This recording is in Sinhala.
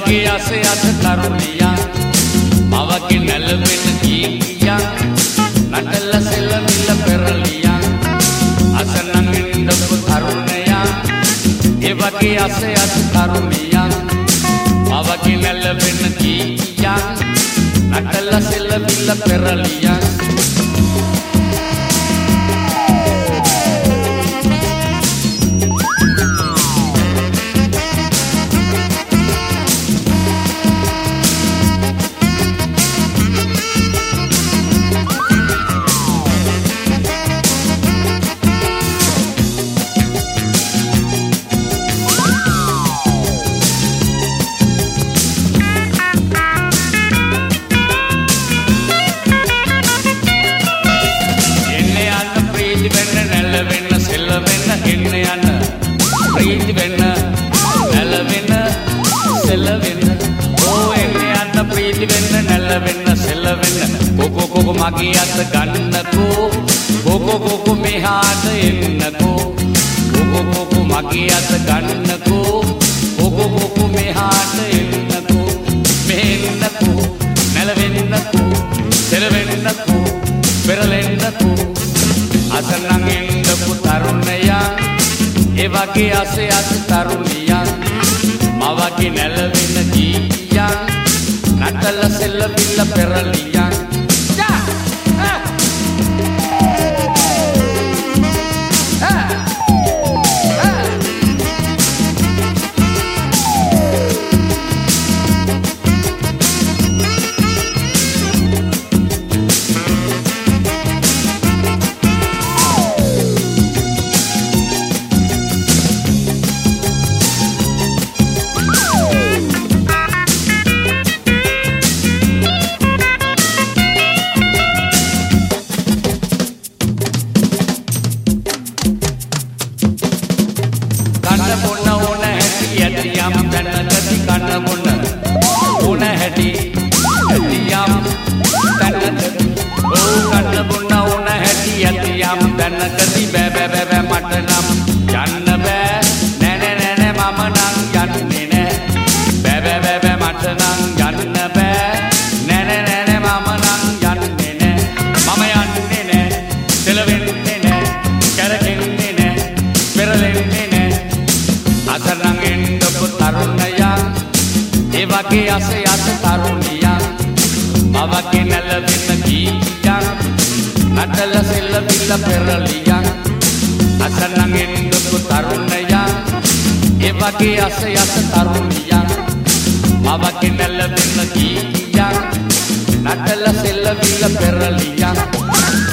වගේ අසයත් තරුණියන් මවගේ නැලවෙන ගීතියන් නටල සෙල්ලමිල්ල පෙරලියන් අසනන් ඉන්නපු තරුණයන් ඒ වගේ අසයත් තරුණියන් මවගේ නැලවෙන ගීතියන් නටල සෙල්ලමිල්ල පෙරලියන් මගේ අත ගන්නකෝ කොකෝ කොකෝ මෙහාට එන්නකෝ කොකෝ කොකෝ මගේ අත ගන්නකෝ කොකෝ කොකෝ මෙහාට එන්නකෝ මෙහෙන්නකෝ නැලවෙන්නකෝ සෙලවෙන්නකෝ පෙරලෙන්නකෝ අසනන් එන්නකෝ තරුණයන් ඒ වගේ අසයත් තරුණියන් මවගේ නැලවෙන ගීතියන් නටල සෙල්ලමිල්ල පෙරලියන් වගේ අසයත් තරුණියන් මවගේ නැලවෙන ගීතියන් නටල සෙල්ලමිල්ල පෙරලියන් අසනන් එන්නකෝ තරුණයන් ඒ වගේ අසයත් තරුණියන් මවගේ නැලවෙන ගීතියන් නටල සෙල්ලමිල්ල පෙරලියන්